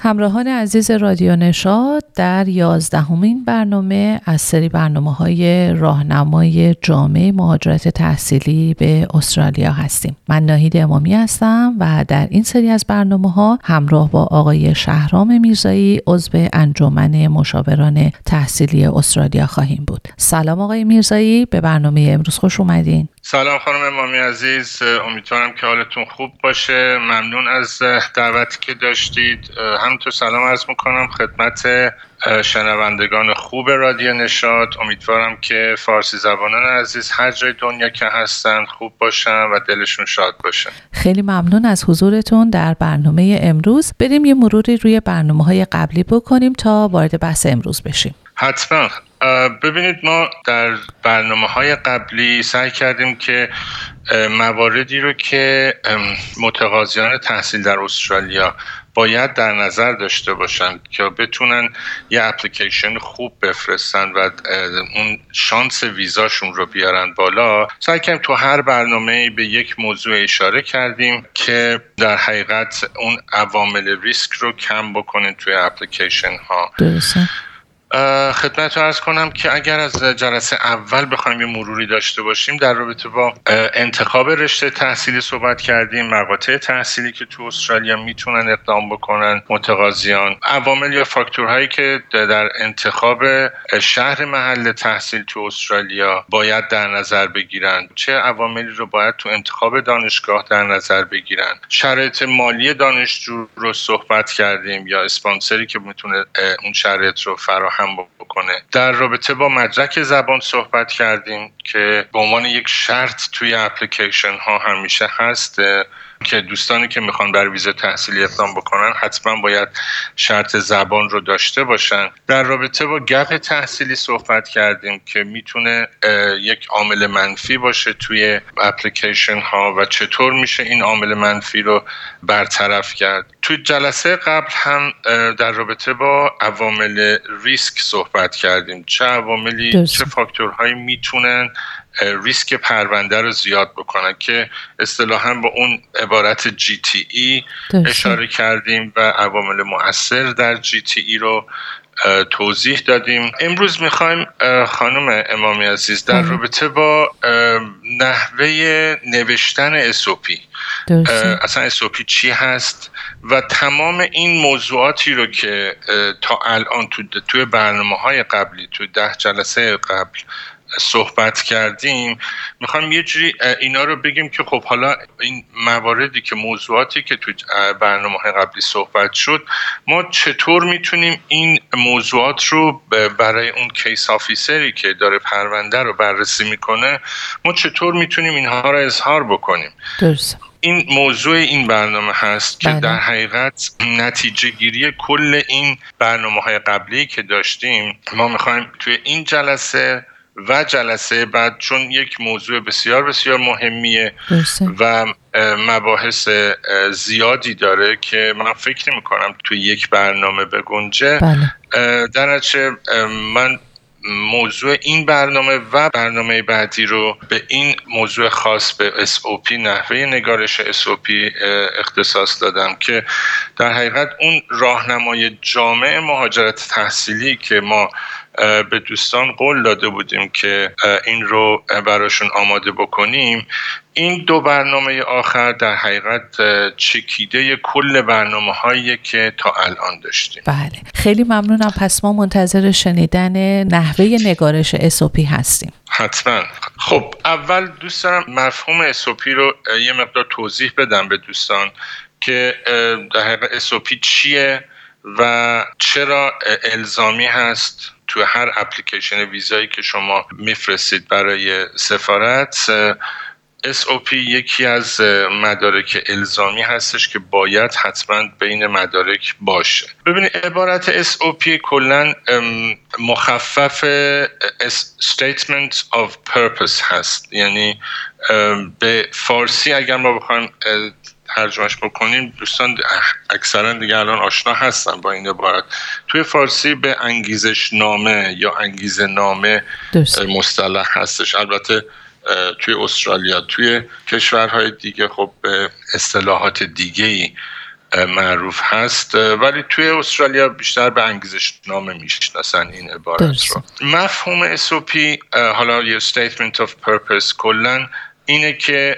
همراهان عزیز رادیو نشاط، در 11مین برنامه از سری برنامه‌های راهنمای جامع مهاجرت تحصیلی به استرالیا هستیم. من ناهید امامی هستم و در این سری از برنامه‌ها همراه با آقای شهرام میرزایی عضو انجمن مشاوران تحصیلی استرالیا خواهیم بود. سلام آقای میرزایی، به برنامه امروز خوش اومدین. سلام خانم امامی عزیز، امیدوارم که حالتون خوب باشه. ممنون از دعوتی که داشتید. همینطور سلام عرض میکنم خدمت شنوندگان خوب رادیو نشاط. امیدوارم که فارسی زبانان عزیز هر جای دنیا که هستن خوب باشن و دلشون شاد باشه. خیلی ممنون از حضورتون در برنامه امروز. بریم یه مروری روی برنامه‌های قبلی بکنیم تا وارد بحث امروز بشیم. حتما. ببینید، ما در برنامه‌های قبلی سعی کردیم که مواردی رو که متقاضیان تحصیل در استرالیا باید در نظر داشته باشن که بتونن یه اپلیکیشن خوب بفرستن و اون شانس ویزاشون رو بیارن بالا، سعی کردیم تو هر برنامه به یک موضوع اشاره کردیم که در حقیقت اون عوامل ریسک رو کم بکنه توی اپلیکیشن ها. درسته. خدمت رو عرض کنم که اگر از جلسه اول بخوایم یه مروری داشته باشیم، در رابطه با انتخاب رشته تحصیلی صحبت کردیم، مقاطع تحصیلی که تو استرالیا میتونن اقدام بکنن متقاضیان، عوامل یا فاکتورهایی که در انتخاب شهر محل تحصیل تو استرالیا باید در نظر بگیرن، چه عواملی رو باید تو انتخاب دانشگاه در نظر بگیرن، شرایط مالی دانشجو رو صحبت کردیم یا اسپانسری که میتونه اون شرایط رو فراهم بکنه. در رابطه با مدرک زبان صحبت کردیم که به عنوان یک شرط توی اپلیکیشن ها همیشه هست که دوستانی که میخوان بر ویزا تحصیلی اقدام بکنن حتما باید شرط زبان رو داشته باشن. در رابطه با گپ تحصیلی صحبت کردیم که میتونه یک عامل منفی باشه توی اپلیکیشن ها و چطور میشه این عامل منفی رو برطرف کرد. توی جلسه قبل هم در رابطه با عوامل ریسک صحبت کردیم، چه عواملی چه فاکتورهایی میتونن ریسک پرونده رو زیاد بکنن که اصطلاحاً با اون عبارت GTE اشاره کردیم و عوامل مؤثر در GTE رو توضیح دادیم. امروز میخوایم خانم امامی عزیز در رابطه با نحوه نوشتن SOP، اصلا SOP چی هست و تمام این موضوعاتی رو که تا الان توی برنامه‌های قبلی، توی 10 جلسه قبل صحبت کردیم، میخوام یه جوری اینا رو بگیم که خب حالا این مواردی که موضوعاتی که تو برنامه‌های قبلی صحبت شد، ما چطور میتونیم این موضوعات رو برای اون کیس آفیسری که داره پرونده رو بررسی میکنه، ما چطور میتونیم اینها رو اظهار بکنیم. درست. این موضوع این برنامه هست که در حقیقت نتیجه گیری کل این برنامه‌های قبلی که داشتیم ما میخوایم توی این جلسه و جلسه بعد، چون یک موضوع بسیار بسیار مهمیه و مباحث زیادی داره که من فکر نمی‌کنم توی یک برنامه بگنجه، در نتیجه من موضوع این برنامه و برنامه بعدی رو به این موضوع خاص به SOP، نحوه نگارش SOP اختصاص دادم که در حقیقت اون راهنمای جامع مهاجرت تحصیلی که ما به دوستان قول داده بودیم که این رو براشون آماده بکنیم، این 2 برنامه آخر در حقیقت چکیده کل برنامه‌هایی که تا الان داشتیم. بله، خیلی ممنونم. پس ما منتظر شنیدن نحوه نگارش SOP هستیم. حتما. خب اول دوست دارم مفهوم SOP رو یه مقدار توضیح بدم به دوستان که در حقیقت SOP چیه و چرا الزامی هست تو هر اپلیکیشن ویزایی که شما میفرستید برای سفارت. SOP یکی از مدارک الزامی هستش که باید حتما بین مدارک باشه. ببینید، عبارت SOP کلاً مخفف Statement of Purpose هست، یعنی به فارسی اگر ما بخوایم ترجمهش بکنیم، دوستان اکثرا دیگه الان آشنا هستن با این عبارت، توی فارسی به انگیزش نامه یا انگیزه نامه مصطلح هستش. البته توی استرالیا، توی کشورهای دیگه خب به اصطلاحات دیگه‌ای معروف هست، ولی توی استرالیا بیشتر به انگیزش نامه میشناسن این عبارت رو. مفهوم SOP، حالا یه statement of purpose، کلن اینه که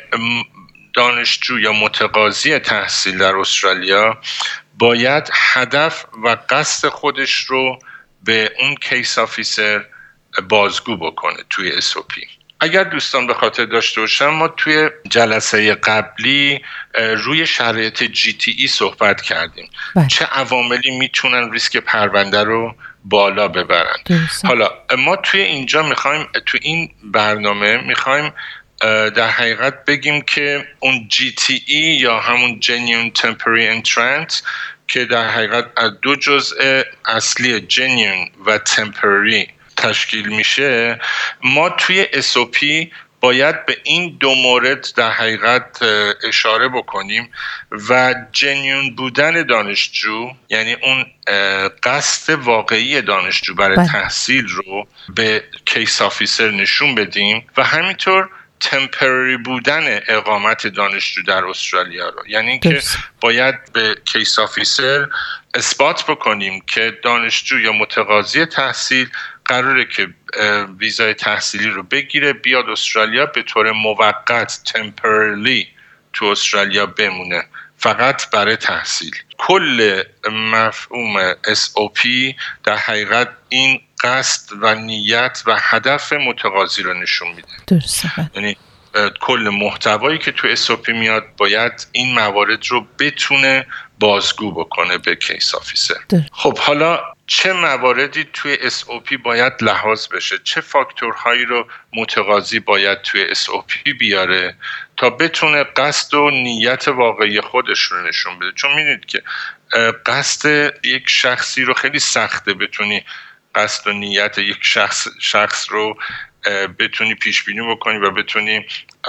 دانشجو یا متقاضی تحصیل در استرالیا باید هدف و قصد خودش رو به اون کیس آفیسر بازگو بکنه توی SOP. اگر دوستان به خاطر داشته باشم، ما توی جلسه قبلی روی شرایط GTE صحبت کردیم. چه عواملی میتونن ریسک پرونده رو بالا ببرن. حالا ما توی اینجا میخوایم، تو این برنامه میخوایم در حقیقت بگیم که اون GTE یا همون Genuine Temporary Entrant که در حقیقت از دو جزء اصلی Genuine و Temporary تشکیل میشه، ما توی SOP باید به این دو مورد در حقیقت اشاره بکنیم و جنیون بودن دانشجو، یعنی اون قصد واقعی دانشجو برای تحصیل رو به کیس آفیسر نشون بدیم و همینطور تمپرری بودن اقامت دانشجو در استرالیا رو، یعنی اینکه باید به کیس آفیسر اثبات بکنیم که دانشجو یا متقاضی تحصیل قراره که ویزای تحصیلی رو بگیره، بیاد استرالیا، به طور موقت تمپرلی تو استرالیا بمونه فقط برای تحصیل. کل مفهوم SOP در حقیقت این قصد و نیت و هدف متقاضی رو نشون میده. درسته. یعنی کل محتوایی که تو SOP میاد باید این موارد رو بتونه بازگو بکنه به کیس آفیسر. خب حالا چه مواردی توی SOP باید لحاظ بشه؟ چه فاکتورهایی رو متقاضی باید توی SOP بیاره تا بتونه قصد و نیت واقعی خودش رو نشون بده؟ چون میدونید که قصد یک شخصی رو خیلی سخته بتونی قصد و نیت یک شخص رو بتونی پیش بینی بکنی و بتونی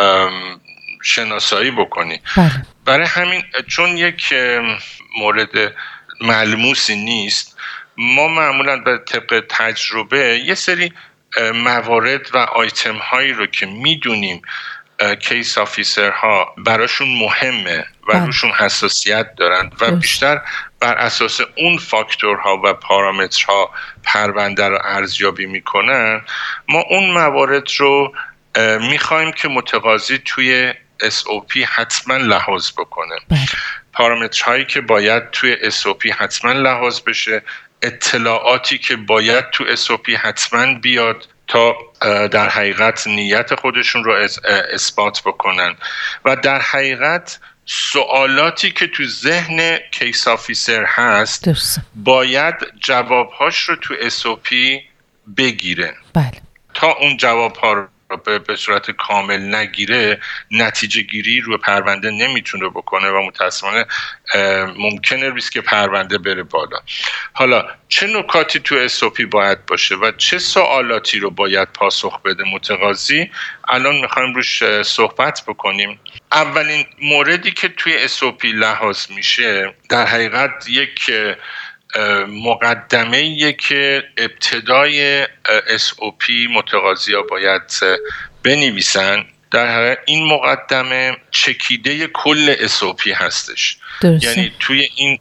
شناسایی بکنی. برای همین چون یک مورد ملموسی نیست، ما معمولا به طبق تجربه یه سری موارد و آیتم هایی رو که میدونیم کیس آفیسر ها براشون مهمه و روشون حساسیت دارن و بیشتر بر اساس اون فاکتورها و پارامترها پرونده رو ارزیابی میکنن، ما اون موارد رو میخوایم که متقاضی توی SOP حتما لحاظ بکنه. پارامترهایی که باید توی SOP حتما لحاظ بشه، اطلاعاتی که باید تو SOP حتما بیاد تا در حقیقت نیت خودشون رو اثبات بکنن و در حقیقت سوالاتی که تو ذهن کیس آفیسر هست باید جوابهاش رو تو SOP بگیرن. تا اون جوابها رو به صورت کامل نگیره، نتیجه گیری رو پرونده نمیتونه بکنه و متاسفانه ممکنه ریسک پرونده بره بالا. حالا چه نکاتی تو SOP باید باشه و چه سوالاتی رو باید پاسخ بده متقاضی؟ الان میخوایم روش صحبت بکنیم. اولین موردی که توی SOP لحاظ میشه در حقیقت یک مقدمه‌ایه که ابتدای SOP متقاضی‌ها باید بنویسن. در حقیقت این مقدمه چکیده کل SOP هستش. یعنی توی این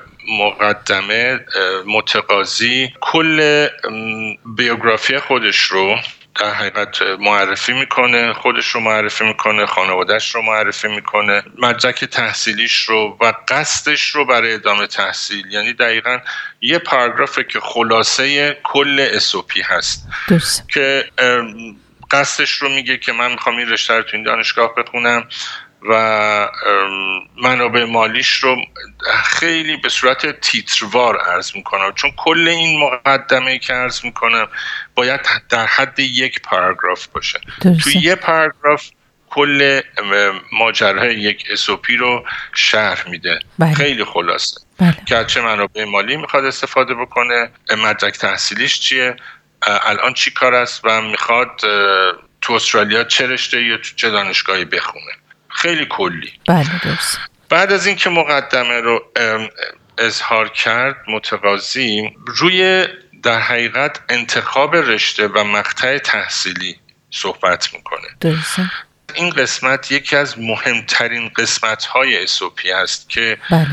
مقدمه متقاضی کل بیوگرافی خودش رو در حقیقت معرفی میکنه، خودش رو معرفی میکنه، خانوادهش رو معرفی میکنه، مدرک تحصیلیش رو و قصدش رو برای ادامه تحصیل. یعنی دقیقاً یه پاراگرافه که خلاصه کل SOP هست که قصدش رو میگه که من میخوام این رشته رو تو این دانشگاه بخونم و منابع مالیش رو خیلی به صورت تیتروار عرض میکنم، چون کل این مقدمه‌ای که عرض میکنم باید در حد یک پاراگراف باشه. توی یه پاراگراف کل ماجرای یک SOP رو شرح میده. خیلی خلاصه که چه منابع مالی میخواد استفاده بکنه، مدرک تحصیلیش چیه، الان چی کار است و میخواد تو استرالیا چه رشته یا تو چه دانشگاهی بخونه. خیلی کلی. بعد از اینکه مقدمه رو اظهار کرد متقاضی، روی در حقیقت انتخاب رشته و مقطع تحصیلی صحبت میکنه. این قسمت یکی از مهمترین قسمت‌های SOP هست که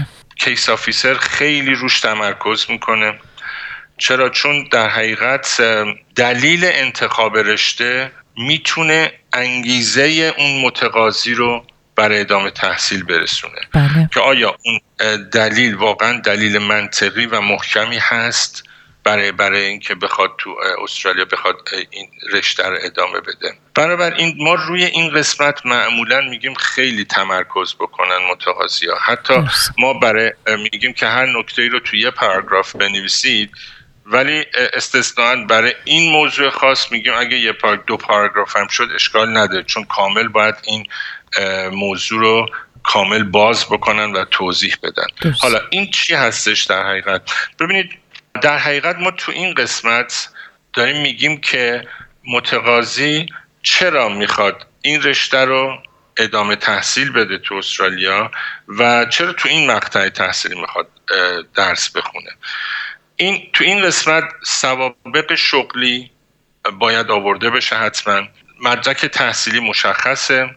کیس آفیسر خیلی روش تمرکز میکنه. چرا؟ چون در حقیقت دلیل انتخاب رشته میتونه انگیزه اون متقاضی رو برای ادامه تحصیل برسونه. بله. که آیا اون دلیل واقعا دلیل منطقی و محکمی هست برای اینکه بخواد تو استرالیا بخواد این رشته رو ادامه بده. بنابراین ما روی این قسمت معمولا میگیم خیلی تمرکز بکنن متقاضی‌ها. حتی ما میگیم که هر نکته‌ای رو توی یه پاراگراف بنویسید، ولی استثناً برای این موضوع خاص میگیم اگه دو پاراگراف هم شد اشکال نداره، چون کامل باید این موضوع رو کامل باز بکنن و توضیح بدن. حالا این چی هستش در حقیقت؟ ببینید در حقیقت ما تو این قسمت داریم میگیم که متقاضی چرا میخواد این رشته رو ادامه تحصیل بده تو استرالیا و چرا تو این مقطع تحصیلی میخواد درس بخونه. تو این قسمت سوابق شغلی باید آورده بشه. حتما مدرک تحصیلی مشخصه،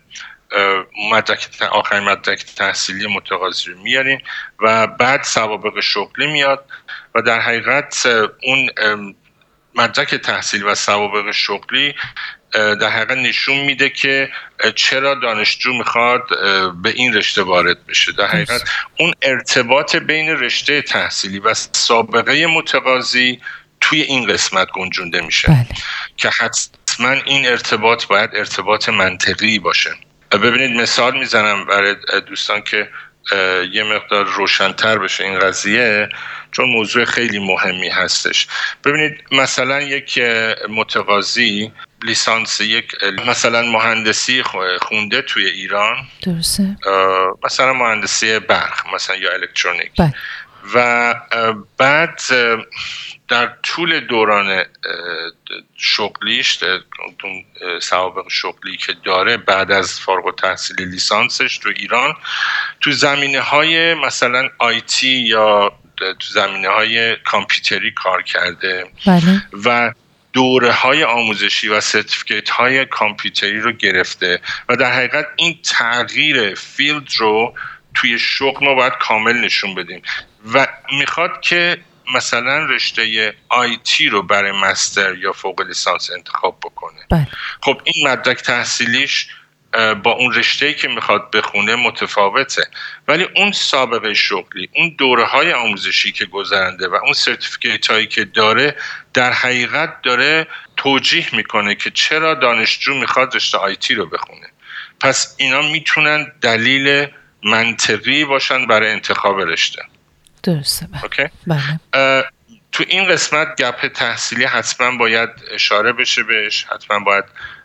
آخرین مدرک تحصیلی متقاضی رو میاریم و بعد سوابق شغلی میاد و در حقیقت اون مدرک تحصیلی و سوابق شغلی در حقیقت نشون میده که چرا دانشجو میخواد به این رشته وارد بشه. در حقیقت اون ارتباط بین رشته تحصیلی و سابقه متقاضی توی این قسمت گنجونده میشه. بله. که حتما این ارتباط باید ارتباط منطقی باشه. ببینید مثال میزنم برای دوستان که یه مقدار روشن‌تر بشه این قضیه، چون موضوع خیلی مهمی هستش. ببینید مثلا یک متقاضی لیسانس مثلا مهندسی خونده توی ایران، درسته، مثلا مهندسی برق مثلا یا الکترونیک، و بعد در طول دوران شغلیش، سوابق شغلی که داره بعد از فارغ التحصیل لیسانسش تو ایران، تو زمینه‌های مثلا آیتی یا تو زمینه‌های کامپیوتری کار کرده. بله. و دوره‌های آموزشی و سرتیفیکیت‌های کامپیوتری رو گرفته و در حقیقت این تغییر فیلد رو توی شغل ما باید کامل نشون بدیم و میخواد که مثلا رشته آیتی رو برای مستر یا فوق لیسانس انتخاب بکنه. بله. خب این مدرک تحصیلیش با اون رشته‌ای که میخواد بخونه متفاوته، ولی اون سابقه شغلی، اون دوره‌های آموزشی که گذرنده و اون سرتیفیکیت‌هایی که داره در حقیقت داره توجیه میکنه که چرا دانشجو میخواد رشته آیتی رو بخونه. پس اینا میتونن دلیل منطقی باشن برای انتخاب رشته. درسته. اوکی؟ بله. تو این قسمت گپ تحصیلی حتما باید اشاره بشه بهش، حتما باید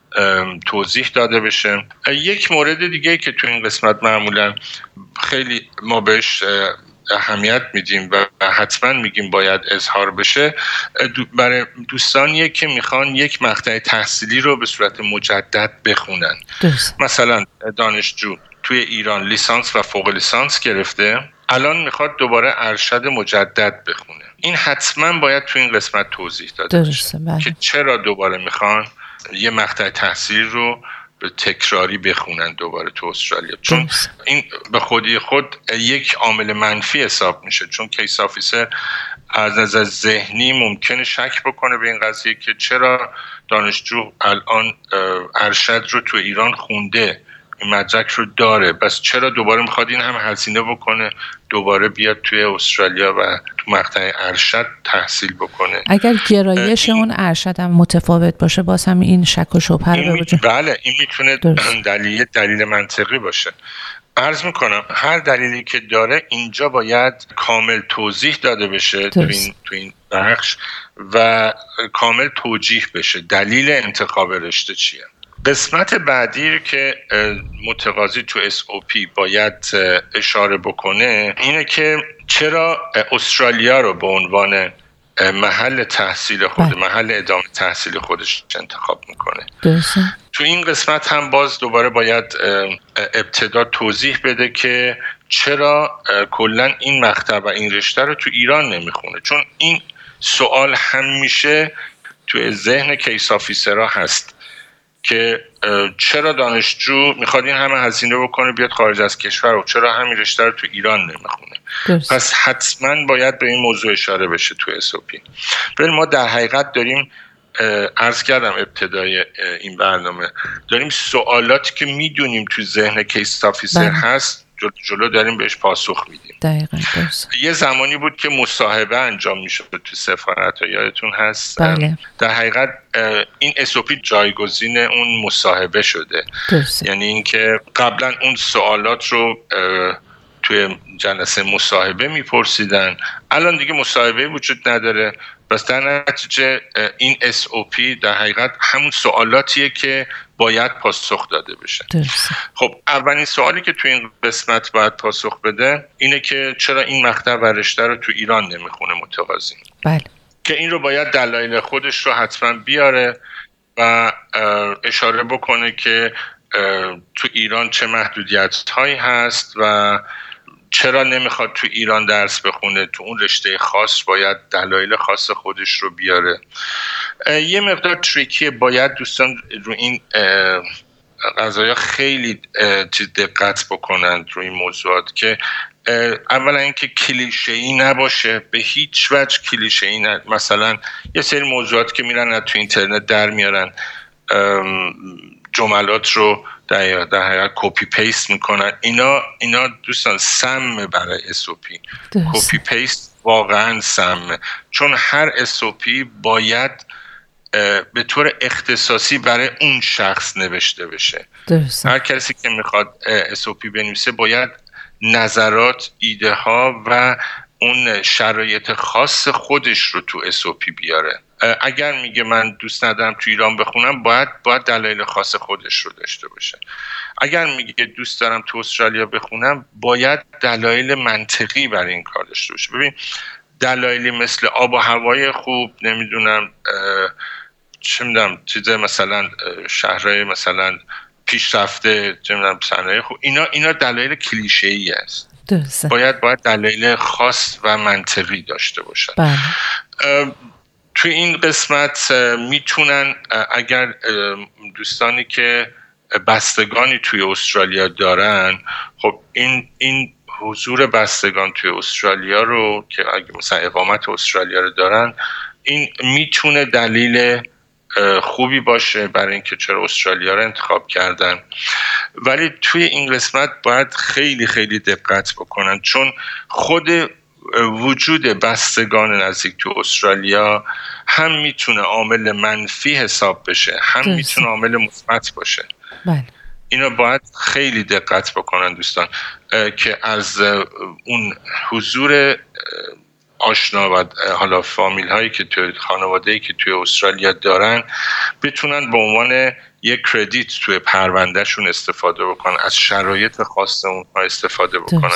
توضیح داده بشه. یک مورد دیگه که تو این قسمت معمولا خیلی ما بهش اهمیت میدیم و حتما میگیم باید اظهار بشه برای دوستانیه که میخوان یک مقطع تحصیلی رو به صورت مجدد بخونن. مثلا دانشجو توی ایران لیسانس و فوق لیسانس گرفته، الان میخواد دوباره ارشد مجدد بخونه. این حتما باید تو این قسمت توضیح داده بشه که چرا دوباره میخوان یه مقطع تحصیلی رو به تکراری بخونن دوباره تو استرالیا، چون این به خودی خود یک عامل منفی حساب میشه، چون کیس آفیسر از نظر ذهنی ممکنه شک بکنه به این قضیه که چرا دانشجو الان ارشد رو تو ایران خونده، این مدرک رو داره، بس چرا دوباره میخواد این هم هزینه بکنه دوباره بیاد توی استرالیا و تو مقطع ارشد تحصیل بکنه. اگر گرایش اون ارشد هم متفاوت باشه باز هم این شک و شبهه رو به وجود. بله، این میتونه دلیل منطقی باشه. عرض میکنم هر دلیلی که داره اینجا باید کامل توضیح داده بشه تو این بخش و کامل توجیه بشه دلیل انتخاب رشته چیه. قسمت بعدی که متقاضی تو SOP باید اشاره بکنه اینه که چرا استرالیا رو به عنوان محل تحصیل خود، محل ادامه تحصیل خودش انتخاب میکنه. تو این قسمت هم باز دوباره باید ابتدا توضیح بده که چرا کلا این مقطع و این رشته رو تو ایران نمیخونه، چون این سوال همیشه توی ذهن کیس آفیسرها هست که چرا دانشجو میخواد این همه هزینه بکنه بیاد خارج از کشور و چرا همین رشته رو تو ایران نمیخونه. پس حتما باید به این موضوع اشاره بشه تو SOP. ولی ما در حقیقت داریم عرض کردم ابتدای این برنامه داریم سوالاتی که میدونیم تو ذهن کیس آفیسر هست جلو داریم بهش پاسخ میدیم. دقیقاً درست. یه زمانی بود که مصاحبه انجام میشد تو سفارت ها، یادتون هست؟ بله. در حقیقت این SOP جایگزین اون مصاحبه شده. درست. یعنی اینکه قبلا اون سوالات رو توی جلسه مصاحبه میپرسیدن، الان دیگه مصاحبه وجود نداره. بس در نتیجه این SOP در حقیقت همون سوالاتیه که باید پاسخ داده بشه. خب اولین سوالی که تو این قسمت باید پاسخ بده اینه که چرا این مقطع و رشته رو تو ایران نمیخونه متقاضی. بله. که این رو باید دلایل خودش رو حتما بیاره و اشاره بکنه که تو ایران چه محدودیت هایی هست و چرا نمیخواد تو ایران درس بخونه، تو اون رشته خاص باید دلایل خاص خودش رو بیاره. یه مقدار تریکیه، باید دوستان رو این قضایا خیلی دقت بکنند روی این موضوعات که اولا اینکه کلیشه‌ای نباشه، به هیچ وجه کلیشه‌ای مثلا یه سری موضوعات که میرن تو اینترنت در میارن جملات رو در حقیقت کپی پیست میکنن، اینا دوستان سم برای SOP. کپی پیست واقعا سمه، چون هر SOP باید به طور اختصاصی برای اون شخص نوشته بشه. هر کسی که میخواد SOP بنویسه باید نظرات، ایده ها و اون شرایط خاص خودش رو تو SOP بیاره. اگر میگه من دوست ندارم تو ایران بخونم باید دلایل خاص خودش رو داشته باشه. اگر میگه دوست دارم تو استرالیا بخونم باید دلایل منطقی برای این کار داشته باشه. ببین دلایلی مثل آب و هوای خوب، نمیدونم چه میدونم چیزای مثلا شهرهای مثلا پیشرفته، چه میدونم صنایع خوب، اینا دلایل کلیشه‌ای است. درسته. باید دلایل خاص و منطقی داشته باشن. توی این قسمت میتونن اگر دوستانی که بستگانی توی استرالیا دارن، خب این حضور بستگان توی استرالیا رو که اگه مثلا اقامت استرالیا رو دارن، این میتونه دلیل خوبی باشه برای اینکه چرا استرالیا رو انتخاب کردن. ولی توی این قسمت باید خیلی خیلی دقت بکنن، چون خود وجود بستگان نزدیک تو استرالیا هم میتونه عامل منفی حساب بشه، هم میتونه عامل مثبت باشه. بله. اینا باید خیلی دقت بکنن دوستان که از اون حضور آشنا و حالا فامیل هایی که توی خانواده‌ای که توی استرالیا دارن بتونن به عنوان یک کردیت توی پروندهشون استفاده بکنن، از شرایط خاص اونها استفاده بکنن.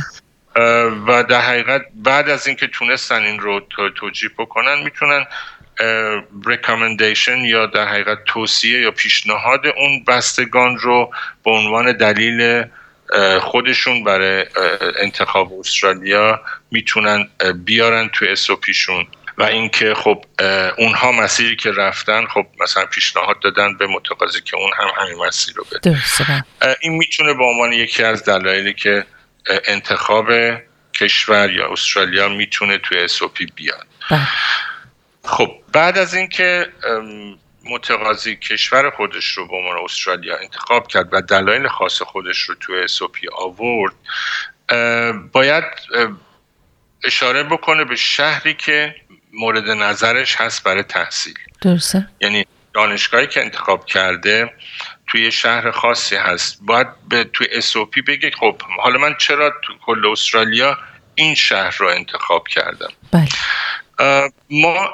و در حقیقت بعد از اینکه تونستن این رو توجیه بکنن میتونن recommendation یا در حقیقت توصیه یا پیشنهاد اون بستگان رو به عنوان دلیل خودشون برای انتخاب استرالیا میتونن بیارن تو SOPشون. و اینکه خب اونها مسیری که رفتن خب مثلا پیشنهاد دادن به متقاضی که اون هم همین مسیر رو بده. این میتونه به عنوان یکی از دلایلی که انتخاب کشور یا استرالیا میتونه توی SOP بیاد. خب بعد از اینکه متقاضی کشور خودش رو به عنوان استرالیا انتخاب کرد و دلایل خاص خودش رو توی SOP آورد، باید اشاره بکنه به شهری که مورد نظرش هست برای تحصیل. درسته. یعنی دانشگاهی که انتخاب کرده توی شهر خاصی هست، باید توی SOP بگه خب حالا من چرا تو کل استرالیا این شهر رو انتخاب کردم. بله. ما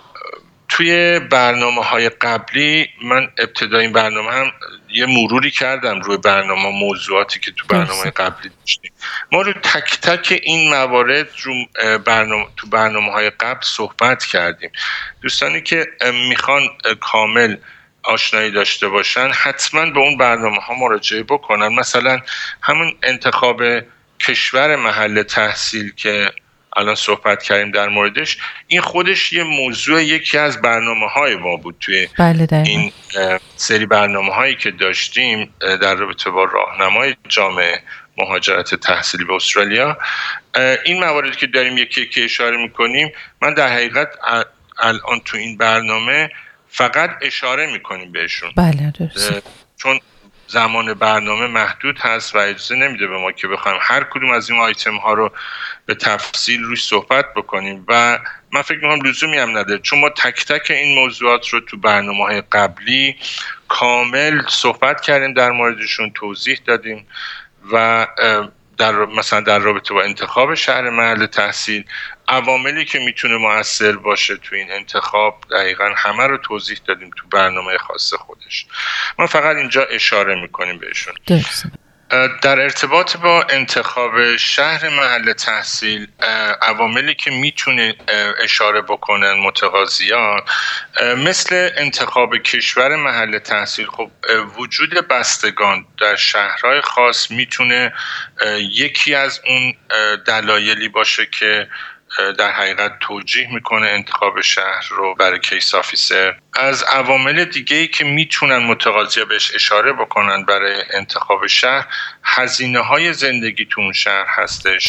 توی برنامه‌های قبلی، من ابتدای این برنامه هم یه مروری کردم روی برنامه، موضوعاتی که تو برنامه قبلی داشتیم. ما رو تک تک این موارد رو تو برنامه‌های قبل صحبت کردیم. دوستانی که میخوان کامل آشنایی داشته باشن حتما به اون برنامه‌ها مراجعه بکنن. مثلا همون انتخاب کشور محل تحصیل که الان صحبت کردیم در موردش، این خودش یه موضوع یکی از برنامه‌های ما بود توی این سری برنامه‌هایی که داشتیم در رابطه با راهنمای جامعه مهاجرت تحصیلی به استرالیا. این مواردی که داریم یکی یکی اشاره میکنیم، من در حقیقت الان تو این برنامه فقط اشاره میکنیم بهشون. بله درسته. چون زمان برنامه محدود هست و اجازه نمیده به ما که بخوایم هر کدوم از این آیتم ها رو به تفصیل روش صحبت بکنیم و من فکر میکنم لزومی هم نداره، چون ما تک تک این موضوعات رو تو برنامه‌های قبلی کامل صحبت کردیم، در موردشون توضیح دادیم و مثلا در رابطه با انتخاب شهر محل تحصیل، عواملی که میتونه مؤثر باشه تو این انتخاب، دقیقاً همه رو توضیح دادیم تو برنامه خاص خودش. ما فقط اینجا اشاره میکنیم بهشون. در ارتباط با انتخاب شهر محل تحصیل، عواملی که میتونه اشاره بکنن متقاضیان، مثل انتخاب کشور محل تحصیل، خب وجود بستگان در شهرهای خاص میتونه یکی از اون دلایلی باشه که در حقیقت توجیه میکنه انتخاب شهر رو برای کیس آفیسر. از عوامل دیگه‌ای که میتونن متقاضی بهش اشاره بکنن برای انتخاب شهر، هزینه‌های زندگی تو اون شهر هستش.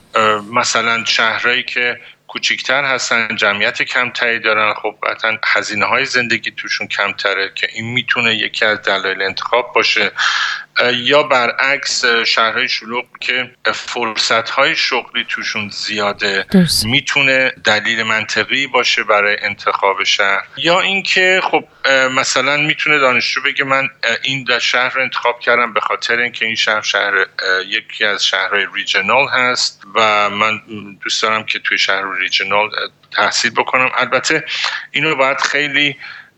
مثلا شهرهایی که کوچیکتر هستن، جمعیت کمتری دارن، خب قطعا هزینه‌های زندگی توشون کمتره که این میتونه یکی از دلایل انتخاب باشه. یا برعکس شهرهای شلوغ که فرصت‌های شغلی توشون زیاده، میتونه دلیل منطقی باشه برای انتخاب شهر. یا اینکه خب مثلا میتونه دانشجو بگه من این شهر رو انتخاب کردم به خاطر اینکه این شهر یکی از شهرهای ریجنال هست و من دوست دارم که توی شهر ریجنال تحصیل بکنم. البته اینو باید خیلی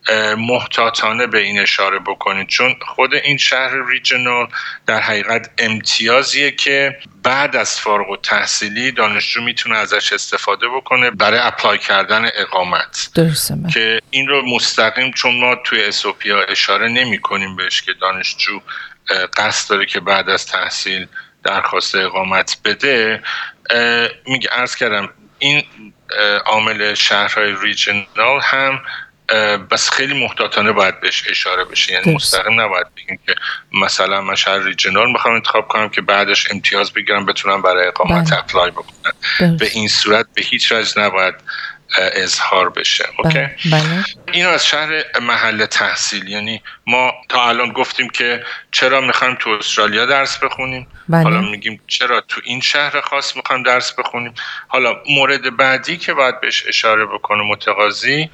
محتاطانه به این اشاره بکنید، چون خود این شهر ریجنال در حقیقت امتیازیه که بعد از فارغ التحصیلی دانشجو میتونه ازش استفاده بکنه برای اپلای کردن اقامت. درسته. که این رو مستقیم، چون ما توی SOP اشاره نمی کنیم بهش که دانشجو قصد داره که بعد از تحصیل درخواست اقامت بده، عرض کردم این عامل شهرهای ریجنال هم بس خیلی محتاطانه باید بهش اشاره بشه. یعنی مستقیم نباید بگیم که مثلا من شهر ریجنال میخوام انتخاب کنم که بعدش امتیاز بگیرم بتونم برای اقامت اپلای بکنم. به این صورت به هیچ وجه نباید اظهار بشه. اوکی؟ بله. اینو از شهر محل تحصیل. یعنی ما تا الان گفتیم که چرا میخوایم تو استرالیا درس بخونیم. بله. حالا میگیم چرا تو این شهر خاص میخوایم درس بخونیم. حالا مورد بعدی که باید بهش اشاره بکنه متقاضی،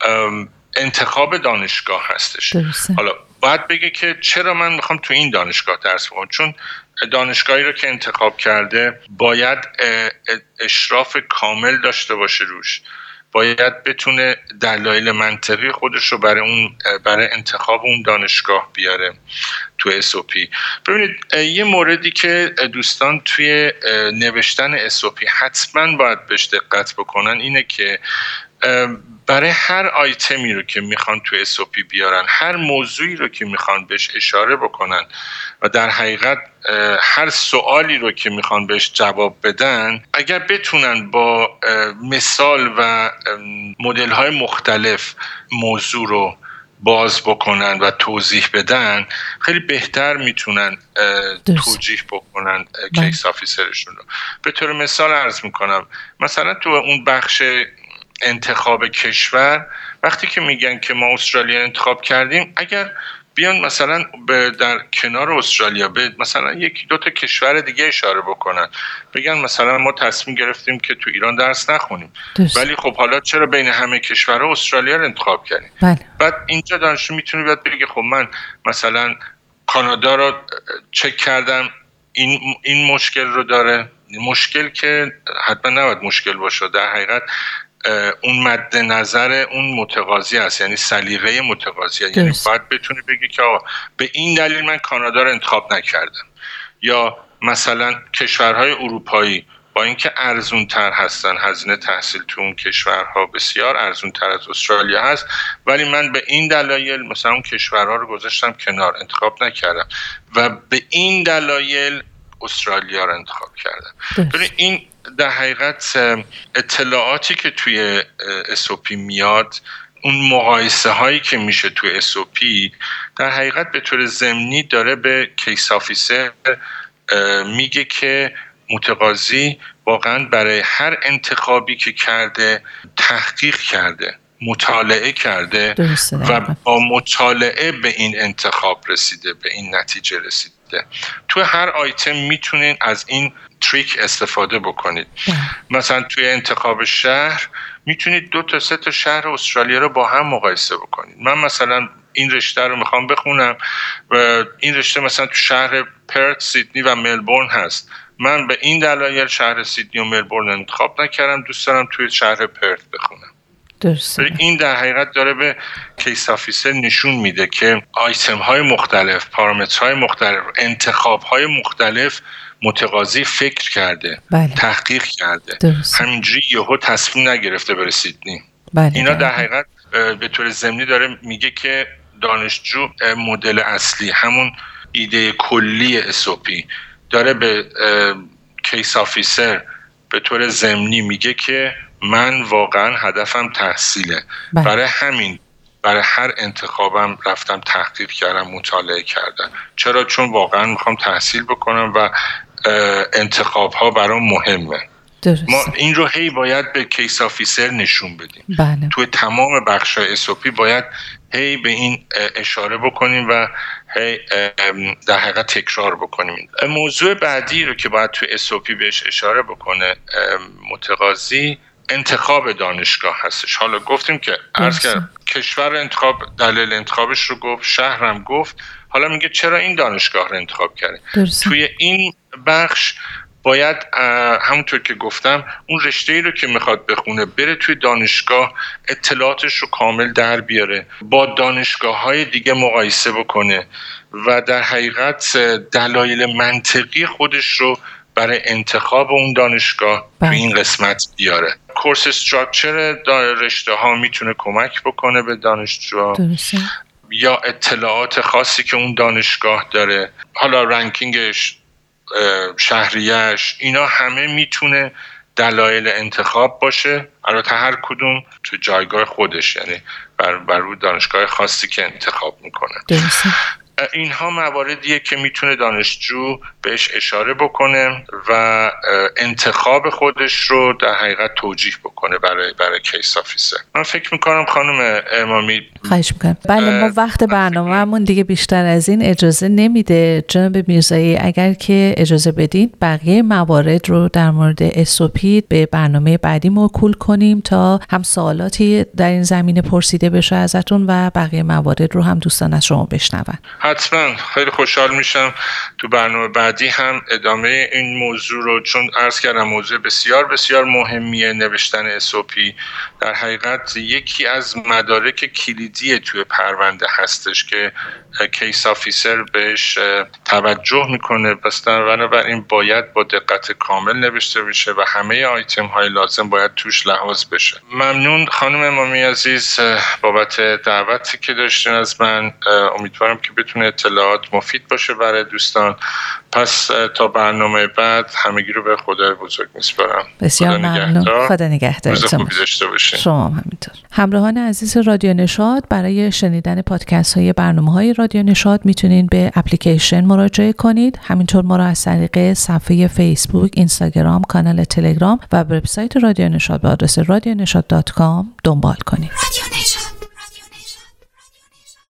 انتخاب دانشگاه هستش. درسته. حالا باید بگه که چرا من میخوام تو این دانشگاه درس بخونم، چون دانشگاهی رو که انتخاب کرده باید اشراف کامل داشته باشه روش، باید بتونه دلایل منطقی خودش رو برای انتخاب اون دانشگاه بیاره تو SOP. ببینید یه موردی که دوستان توی نوشتن SOP حتما باید بهش دقت بکنن اینه که برای هر آیتمی رو که میخوان تو SOP بیارن، هر موضوعی رو که میخوان بهش اشاره بکنن و در حقیقت هر سوالی رو که میخوان بهش جواب بدن، اگر بتونن با مثال و مدل‌های مختلف موضوع رو باز بکنن و توضیح بدن، خیلی بهتر میتونن توجیه بکنن کیس آفیسرشون رو. به طور مثال عرض میکنم، مثلا تو اون بخش انتخاب کشور وقتی که میگن که ما استرالیا انتخاب کردیم، اگر بیان مثلا در کنار استرالیا به مثلا یکی دو تا کشور دیگه اشاره بکنن، بگن مثلا ما تصمیم گرفتیم که تو ایران درس نخونیم ولی خب حالا چرا بین همه کشورها استرالیا رو انتخاب کردیم؟ بعد اینجا دانشجو میتونه بیاد بگه خب من مثلا کانادا رو چک کردم، این مشکل رو داره. مشکل که حتما نباید مشکل باشه، در حقیقت اون مد نظر اون متقاضی است، یعنی سلیقه متقاضی، یعنی باید بتونه بگه که به این دلیل من کانادا رو انتخاب نکردم. یا مثلا کشورهای اروپایی با اینکه ارزون تر هستن، هزینه تحصیل تو اون کشورها بسیار ارزون تر از استرالیا هست، ولی من به این دلایل مثلا اون کشورها رو گذاشتم کنار، انتخاب نکردم و به این دلایل استرالیا رو انتخاب کردن. ببین این در حقیقت اطلاعاتی که توی SOP میاد، اون مقایسه هایی که میشه توی SOP در حقیقت به طور ضمنی داره به کیس آفیسر میگه که متقاضی واقعا برای هر انتخابی که کرده تحقیق کرده، مطالعه کرده و با مطالعه به این انتخاب رسیده، به این نتیجه رسیده. تو هر آیتم میتونین از این تریک استفاده بکنید. مثلا توی انتخاب شهر میتونید 2 تا 3 تا شهر استرالیا رو با هم مقایسه بکنید. من مثلا این رشته رو میخوام بخونم و این رشته مثلا تو شهر پرت، سیدنی و ملبورن هست. من به این دلایل شهر سیدنی و ملبورن انتخاب نکردم، دوست دارم توی شهر پرت بخونم. درسته. این در حقیقت داره به کیس آفیسر نشون میده که آیتم های مختلف، پارامترهای مختلف، انتخاب های مختلف متقاضی فکر کرده، تحقیق کرده. همینجوری یهو تصمیم نگرفته بره سیدنی. اینا در حقیقت به طور ضمنی داره میگه که دانشجو مدل اصلی، همون ایده کلی SOP داره به کیس آفیسر به طور ضمنی میگه که من واقعا هدفم تحصیله. برای همین برای هر انتخابم رفتم تحقیق کردم، مطالعه کردم. چرا؟ چون واقعا میخوام تحصیل بکنم و انتخاب ها برام مهمه. ما این رو هی باید به کیس آفیسر نشون بدیم. توی تمام بخش‌های SOP باید هی به این اشاره بکنیم و هی در حقیقت تکرار بکنیم. موضوع بعدی رو که باید توی SOP بهش اشاره بکنه متقاضی، انتخاب دانشگاه هستش. حالا گفتیم که عرض کردم کشور انتخاب، دلیل انتخابش رو گفت، شهرم گفت، حالا میگه چرا این دانشگاه رو انتخاب کرده. توی این بخش باید همونطور که گفتم اون رشته‌ای رو که میخواد بخونه بره توی دانشگاه، اطلاعاتش رو کامل در بیاره، با دانشگاه‌های دیگه مقایسه بکنه و در حقیقت دلایل منطقی خودش رو برای انتخاب اون دانشگاه توی این قسمت بیاره. کورس استراکچر رشته ها میتونه کمک بکنه به دانشجو، یا اطلاعات خاصی که اون دانشگاه داره، حالا رنکینگش، شهریه‌اش، اینا همه میتونه دلایل انتخاب باشه. البته هر کدوم تو جایگاه خودش، یعنی بر روی دانشگاه خاصی که انتخاب میکنه. اینها مواردیه که میتونه دانشجو بهش اشاره بکنه و انتخاب خودش رو در حقیقت توجیه بکنه برای کیس آفیسر. من فکر میکنم خانم امامی. خواهش میکنم. بله، ما وقت برنامه‌مون دیگه بیشتر از این اجازه نمیده. جناب میرزایی اگر که اجازه بدید بقیه موارد رو در مورد SOP به برنامه بعدی موکول کنیم تا هم سوالاتی در این زمینه پرسیده بشه ازتون و بقیه موارد رو هم دوستان از شما بشنون. حتما خیلی خوشحال میشم تو برنامه بعدی هم ادامه این موضوع رو، چون عرض کردم موضوع بسیار بسیار مهمیه. نوشتن SOP در حقیقت یکی از مدارک کلیدی توی پرونده هستش که کیس آفیسر بهش توجه میکنه. پس بنابراین باید با دقت کامل نوشته بشه و همه آیتم های لازم باید توش لحاظ بشه. ممنون خانم امامی عزیز بابت دعوتی که داشتین از من. امیدوارم که بتونه اطلاعات مفید باشه برای دوستان. پس تا برنامه بعد همگی رو به خدای بزرگ میسپارم. بسیار ممنون. خدا نگهدارتون. شما هم همینطور. همراهان عزیز رادیو نشاط، برای شنیدن پادکست های برنامه‌های رادیو نشاط میتونین به اپلیکیشن مراجعه کنید. همینطور ما را از طریق صفحه فیسبوک، اینستاگرام، کانال تلگرام و وبسایت رادیو نشاط با آدرس radioneshad.com دنبال کنید.